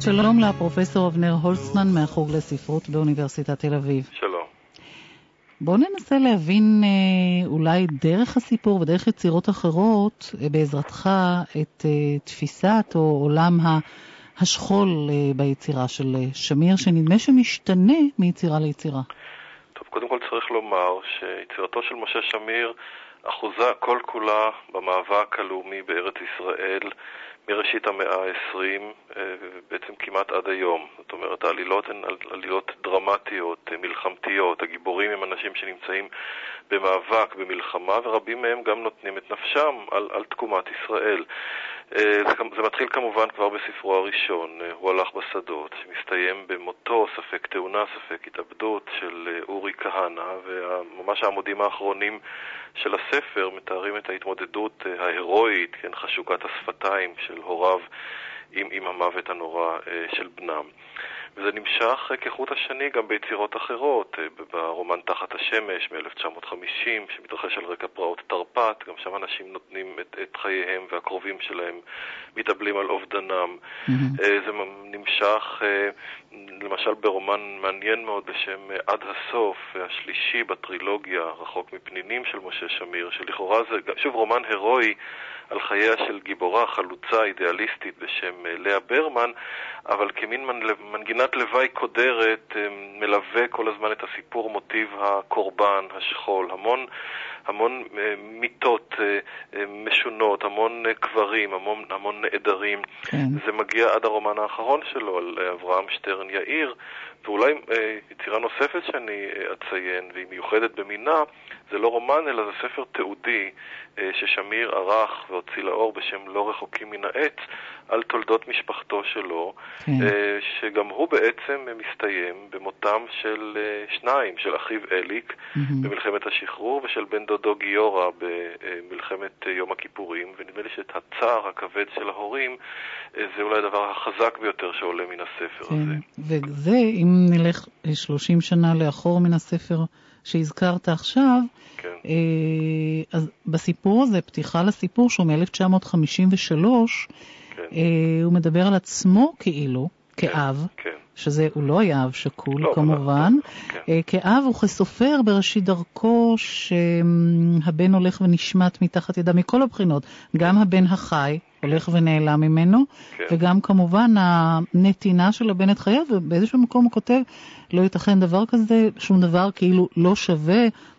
שלום לפרופסור אבנר הולצמן מהחוג לספרות באוניברסיטת תל אביב. שלום. בואו ננסה להבין אולי דרך הסיפור ודרך יצירות אחרות בעזרתך את תפיסת או עולם השכול ביצירה של שמיר, שנדמה שמשתנה מיצירה ליצירה. טוב, קודם כל צריך לומר שיצירתו של משה שמיר אחוזה כל כולה במאבק הלאומי בארץ ישראל מראשית המאה ה-20, בעצם כמעט עד היום. זאת אומרת, העלילות הן עלילות דרמטיות, מלחמתיות. הגיבורים הם אנשים שנמצאים במאבק, במלחמה, ורבים מהם גם נותנים את נפשם על תקומת ישראל. זה מתחיל כמובן כבר בספרו הראשון, הוא הלך בשדות, שמסתיים במותו, ספק תאונה, ספק התאבדות של אורי כהנא, וממש העמודים האחרונים של הספר מתארים את ההתמודדות ההירואית, כן, חשוקת השפתיים של הוריו עם המוות הנורא של בנם. וזה נמשך כחוט השני גם ביצירות אחרות, ברומן תחת השמש מ-1950, שמתרחש על רקע פרעות תרפ"ט, גם שם אנשים נותנים את חייהם והקרובים שלהם מתאבלים על אובדנם. זה נמשך למשל ברומן מעניין מאוד בשם עד הסוף, השלישי בטרילוגיה, רחוק מפנינים של משה שמיר, שלכאורה זה שוב רומן הירואי על חייה של גיבורה חלוצה אידיאליסטית בשם לאה ברמן, אבל כמין מנגינת לוואי קודרת מלווה כל הזמן את הסיפור מוטיב הקורבן, השכול, המון מיטות משונות, המון קברים, המון נעדרים. זה מגיע עד הרומן האחרון שלו על אברהם שטרן יאיר, ואולי יצירה נוספת שאני אציין, והיא מיוחדת במינה, זה לא רומן אלא זה ספר תיעודי ששמיר ערך והוציא לאור בשם לא רחוקים מן העץ, על תולדות משפחתו שלו, שגם הוא בעצם מסתיים במותם של שניים, של אחיו אליק במלחמת השחרור ושל בן דודו גיורא במלחמת יום הכיפורים, ונדמה לי שאת הצער הכבד של ההורים זה אולי הדבר החזק ביותר שעולה מן הספר הזה. וזה, אם נלך 30 שנה לאחור מן הספר שהזכרת עכשיו, אז בסיפור הזה, פתיחה לסיפור שהוא מ-1953, הוא מדבר על עצמו כאילו, כאב, שזה הוא לא היה אב שקול כמובן, כאב וכסופר בראשית דרכו שהבן הולך ונשמט מתחת ידה מכל הבחינות, גם הבן החי הולך ונעלם ממנו, וגם כמובן הנתינה של הבן את חייו, ובאיזשהו מקום הוא כותב, לא ייתכן דבר כזה, שום דבר כאילו לא שווה,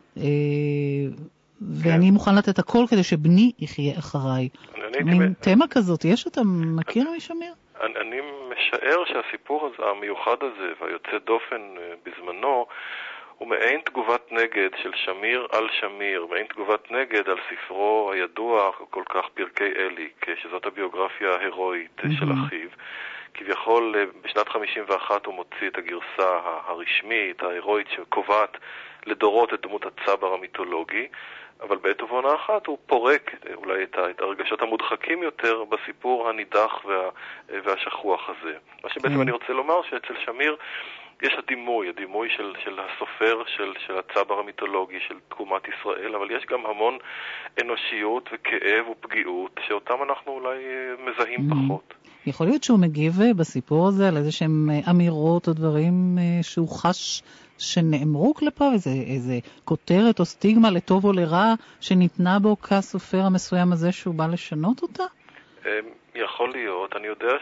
ואני מוכן לתת הכל כדי שבני יחיה אחריי. מין תמה כזאת, יש אותה, מכיר משמיר? אני משער שהסיפור הזה, המיוחד הזה, והיוצא דופן בזמנו, הוא מעין תגובת נגד של שמיר על שמיר, מעין תגובת נגד על ספרו הידוע כל כך פרקי אליק, שזאת הביוגרפיה ההירואית של אחיו. כביכול בשנת 51 הוא מוציא את הגרסה הרשמית, ההירואית, שקובעת לדורות את דמות הצבר המיתולוגי, אבל בעת ובעונה אחת הוא פורק אולי את הרגשות המודחקים יותר בסיפור הנידח והשכוח הזה. מה שבעצם אני רוצה לומר שאצל שמיר יש הדימוי של הסופר, של הצבר המיתולוגי, של תקומת ישראל, אבל יש גם המון אנושיות וכאב ופגיעות, שאותם אנחנו אולי מזהים פחות. יכול להיות שהוא מגיב בסיפור הזה על איזה שהם אמירות או דברים שהוא חש שנאמרו כלפיו, איזה כותרת או סטיגמה לטוב או לרע שניתנה בו כסופר המסוים הזה שהוא בא לשנות אותה? יכול להיות. אני יודע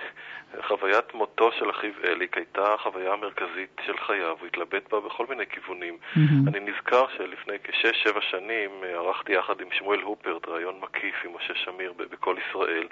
שחוויית מותו של אחיו אליק הייתה חוויה מרכזית של חייו, הוא התלבט בה בכל מיני כיוונים. אני נזכר שלפני כ6-7 שנים ערכתי יחד עם שמואל הופרט רעיון מקיף עם משה שמיר בכל ישראל,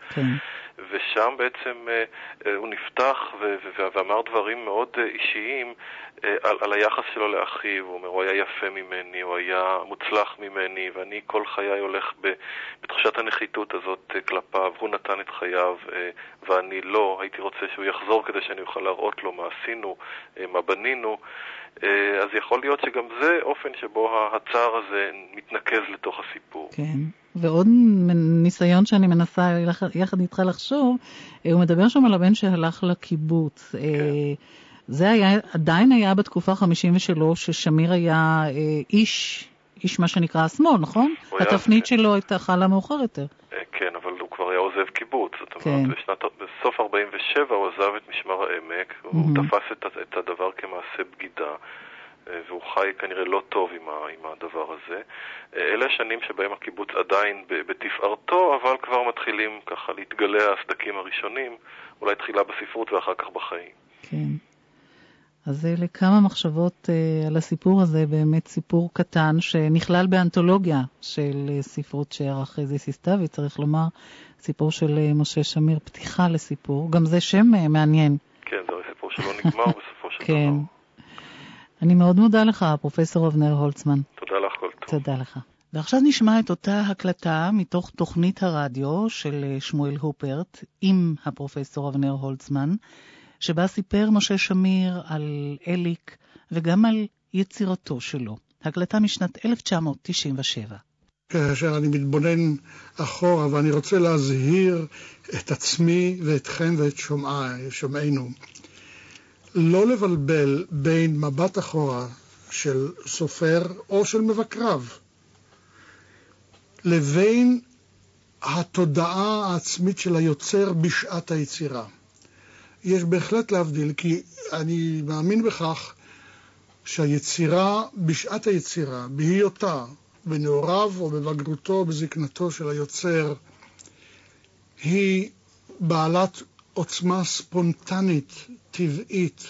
ושם בעצם הוא נפתח ואמר דברים מאוד אישיים על היחס שלו לאחיו. הוא אומר, הוא היה יפה ממני, הוא היה מוצלח ממני, ואני כל חיי הולך בתחושת הנחיתות הזאת כלפיו. הוא נתן את חייו ואני לא. הייתי רוצה שהוא יחזור כדי שאני אוכל להראות לו מה עשינו, מה בנינו. אז יכול להיות שגם זה אופן שבו הצער הזה מתנקז לתוך הסיפור. כן. ועוד ניסיון שאני מנסה יחד איתך לחשוב, הוא מדבר שם על הבן שהלך לקיבוץ. זה עדיין היה בתקופה 53 ששמיר היה איש מה שנקרא השמאל, נכון? התפנית שלו הייתה חלה מאוחר יותר. כן, אבל הוא כבר היה עוזב הקיבוץ. זאת אומרת, בסוף 47 הוא עזב את משמר העמק, הוא תפס את הדבר כמעשה בגידה, והוא חי כנראה לא טוב עם הדבר הזה. אלה השנים שבהם הקיבוץ עדיין בתפארתו, אבל כבר מתחילים ככה להתגלע הסדקים הראשונים, אולי תחילה בספרות ואחר כך בחיים. כן. אז אלה כמה מחשבות על הסיפור הזה, באמת סיפור קטן שנכלל באנתולוגיה של ספרות שערך זיסי סתיו, צריך לומר, סיפור של משה שמיר, פתיחה לסיפור, גם זה שם מעניין. כן, זה סיפור שלא נגמר בסופו של כן. דבר. אני מאוד מודה לך, פרופסור אבנר הולצמן. תודה לך, כל טוב. תודה לך. ועכשיו נשמע את אותה הקלטה מתוך תוכנית הרדיו של שמואל הופרט עם הפרופסור אבנר הולצמן, שבה סיפר משה שמיר על אליק וגם על יצירתו שלו. הקלטה משנת 1997. כאשר אני מתבונן אחורה ואני רוצה להזהיר את עצמי ואתכם ואת שומעינו, לא לבלבל בין מבט אחורה של סופר או של מבקריו לבין התודעה העצמית של היוצר בשעת היצירה. יש בהחלט להבדיל, כי אני מאמין בכך שהיצירה, בשעת היצירה, בהיותה, בנעוריו או בבגרותו או בזקנתו של היוצר, היא בעלת עוצמה ספונטנית, טבעית,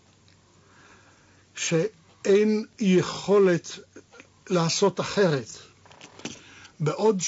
שאין יכולת לעשות אחרת. בעוד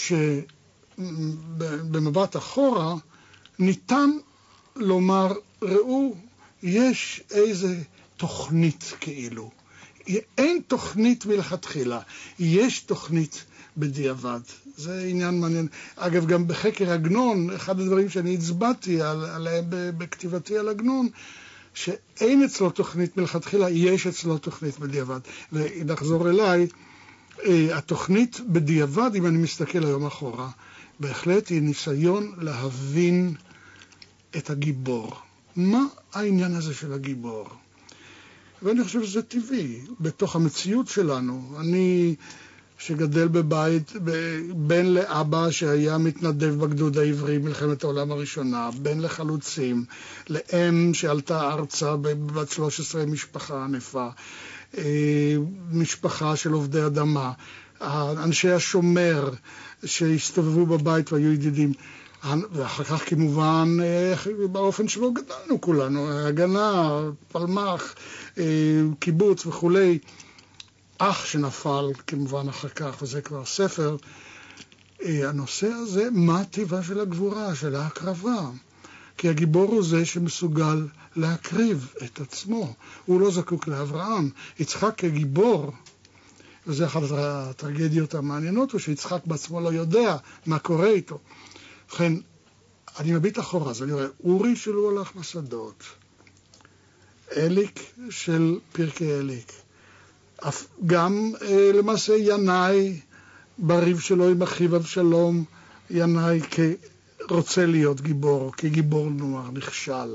שבמבט אחורה ניתן לומר, ראו, יש איזה תוכנית כאילו. אין תוכנית מלכתחילה, יש תוכנית בדיעבד. זה עניין מעניין. אגב, גם בחקר עגנון, אחד הדברים שאני הצבעתי עליהם בכתיבתי על עגנון, שאין אצלו תוכנית מלכתחילה, יש אצלו תוכנית בדיעבד. ונחזור אליי, התוכנית בדיעבד, אם אני מסתכל היום אחורה, בהחלט היא ניסיון להבין את הגיבור. מה העניין הזה של הגיבור? ואני חושב שזה טבעי, בתוך המציאות שלנו. אני שגדל בבית, בן לאבא שהיה מתנדב בגדוד העברי מלחמת העולם הראשונה, בן לחלוצים, לאם שעלתה ארצה בבת 13, משפחה ענפה, משפחה של עובדי אדמה, אנשי השומר שהסתובבו בבית והיו ידידים, ואחר כך כמובן באופן שבו גדלנו כולנו, הגנה, פלמח, קיבוץ וכולי, אח שנפל כמובן אחר כך, וזה כבר ספר. הנושא הזה, מה הטבע של הגבורה, של ההקרבה? כי הגיבור הוא זה שמסוגל להקריב את עצמו. הוא לא זקוק לאברהם. יצחק כגיבור, וזה אחת הטרגדיות המעניינות, הוא שיצחק בעצמו לא יודע מה קורה איתו. לכן, אני מביט אחורה, אז אני רואה, אורי שלו הלך לשדות, אליק של פרקי אליק, גם למעשה ינאי בריב שלו עם אחיו אבשלום, ינאי רוצה להיות גיבור, כגיבור נוער, נכשל.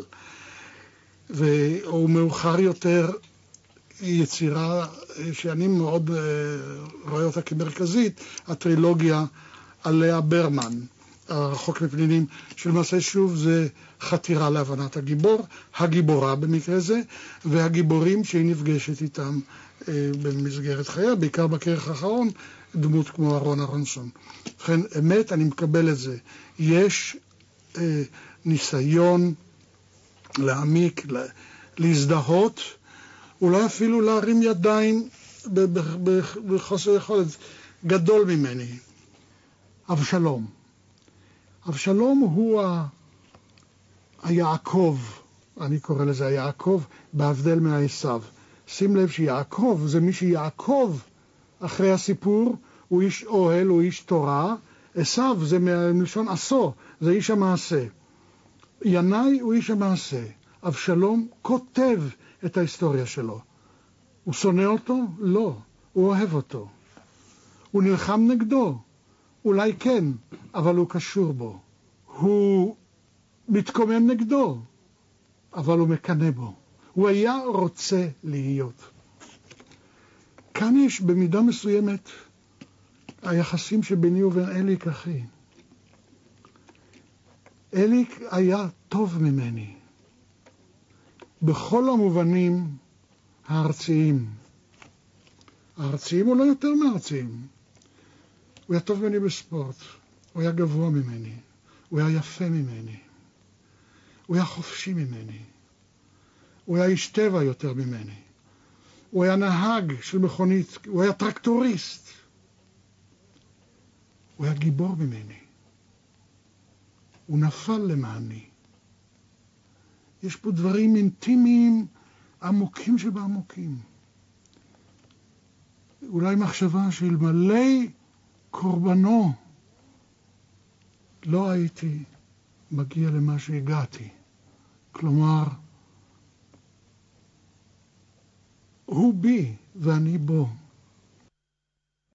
והוא מאוחר יותר יצירה שאני מאוד רואה אותה כמרכזית, הטרילוגיה על לאה ברמן, הרחוק מפנינים, שלמעשה שוב זה חתירה להבנת הגיבור, הגיבורה במקרה זה, והגיבורים שהיא נפגשת איתם במסגרת חייה, בעיקר בכרך האחרון, דמות כמו אהרון אהרונסון. לכן, אמת, אני מקבל את זה. יש ניסיון להעמיק, להזדהות, אולי אפילו להרים ידיים בחוסר יכולת גדול ממני. אבשלום. אבשלום הוא היעקב, אני קורא לזה היעקב, בהבדל מהעשיו. שים לב שיעקב זה מי שיעקב אחרי הסיפור, הוא איש אוהל, הוא איש תורה. עשיו זה מלשון עשו, זה איש המעשה. ינאי הוא איש המעשה. אבשלום כותב את ההיסטוריה שלו. הוא שונא אותו? לא. הוא אוהב אותו. הוא נלחם נגדו? אולי כן, אבל הוא קשור בו. הוא מתקומם נגדו, אבל הוא מקנא בו. הוא היה רוצה להיות. כאן יש במידה מסוימת היחסים שביני ובין אליק אחי. אליק היה טוב ממני. בכל המובנים הארציים. הארציים או לא יותר מארציים. הוא היה טוב ממני בספורט. הוא היה גבוה ממני. הוא היה יפה ממני. הוא היה חופשי ממני. הוא היה איש טבע יותר ממני. הוא היה נהג של מכונית. הוא היה טרקטוריסט. הוא היה גיבור ממני. הוא נפל למעני. יש פה דברים אינטימיים עמוקים שבעמוקים. אולי מחשבה שאלמלא קורבנו לא הייתי מגיע למה שהגעתי. כלומר, הוא בי ואני בו.